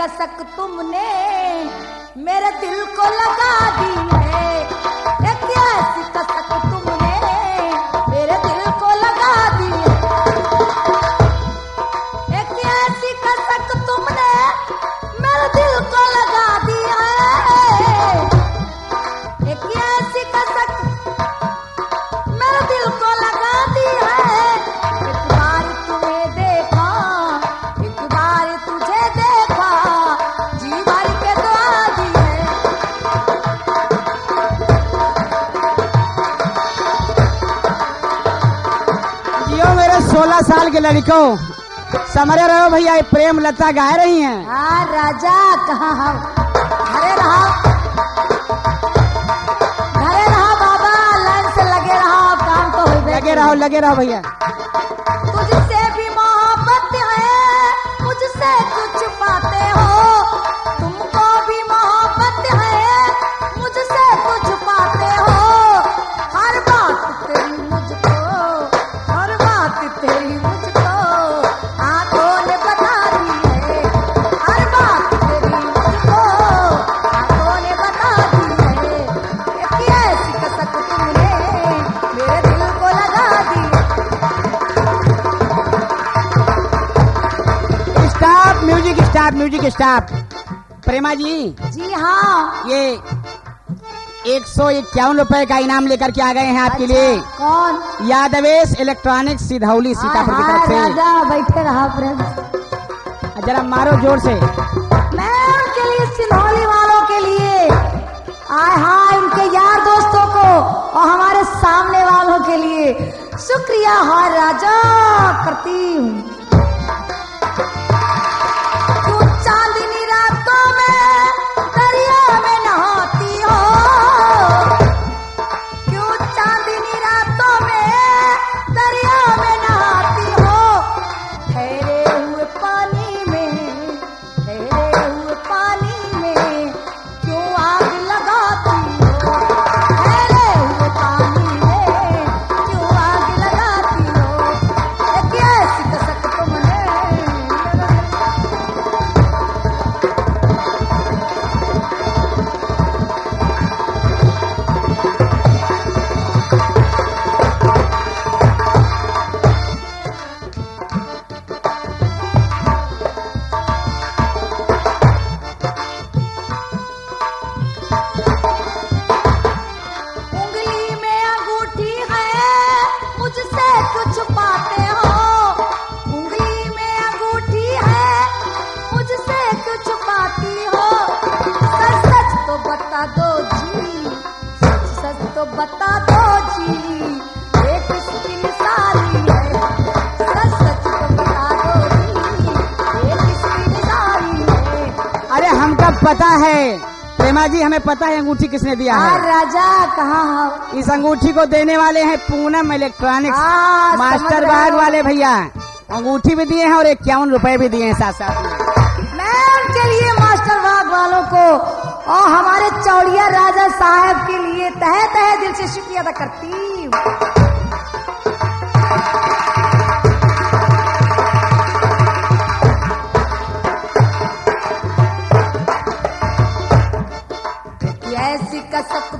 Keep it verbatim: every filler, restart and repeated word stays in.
कसक तुमने मेरे दिल को लगा दी है। एक ऐसी कसक तुमने मेरे दिल को लगा दी है। एक ऐसी कसक तुमने मेरे दिल को लगा दी है। एक ऐसी कसक मेरे दिल को लगा दी है। एक बार तुम्हें देखा, एक बार तुझे देखा, जी भर के दुआ दी है। जियो मेरे सोलह साल के लड़कों, समझ रहे हो भैया, ये प्रेम लता गा रही हैं। हाँ राजा, कहाँ हम घरे रहा, घरे रहा बाबा, लाइन से लगे रहा, काम तो हो लगे रहो लगे रहो भैया। तुझसे भी मोहब्बत है, मुझसे कुछ पाते हो। तुमको भी मोहब्बत है, मुझसे कुछ पाते हो। हर बात तेरी मुझको, हर बात तेरी मुझको आंखों ने बता दी है। हर बात तेरी मुझको आंखों ने बता दी है। एक ऐसी कसक तुमने मेरे दिल को लगा दी। Stop music, stop music, stop. Prema ji, जी हाँ। ये एक सौ इक्यावन रुपए का इनाम लेकर के आ गए हैं आपके अच्छा, लिए। कौन? यादवेश इलेक्ट्रॉनिक्स सिधौली सीतापुर की तरफ से। राजा बैठे रहा प्रेम। जरा मारो जोर से। मैं उनके लिए, सिधौली वालों के लिए, आय हाय उनके यार दोस्तों को और हमारे सामने वालों के लिए शुक्रिया हाय राजा करती हूँ। तू चांदनी रातों में दरिया में नहाती हो, क्यों चांदनी रातों में दरिया में नहाती हो। ठहरे हुए पानी में, ठहरे हुए पानी में क्यों आग लगाती हो। ठहरे हुए पानी में क्यों आग लगाती हो। एक ऐसी कसक तुमने उंगली में अंगूठी है, मुझसे कुछ पाते हो। उंगली में अंगूठी है, मुझसे कुछ पाती हो। सच सच तो बता दो जी, सच सच तो बता दो जी, ये किसकी निशानी है। सच सच तो बता दो जी, ये किसकी निशानी है। अरे हमका पता है प्रेमा जी, हमें पता है अंगूठी किसने दिया हाँ है। राजा, कहाँ हो? इस अंगूठी को देने वाले हैं पूनम इलेक्ट्रॉनिक्स, हाँ, समझ मास्टर रहे बाग हो। वाले भैया। अंगूठी भी दिए हैं और इक्यावन रुपए भी दिए हैं साथ साथ में। मैं उनके लिए, मास्टर बाग वालों को और हमारे चौड़िया राजा साहब के लिए तहे तहे दिल से शुक्रिया अदा करती हूँ। ऐसी कसक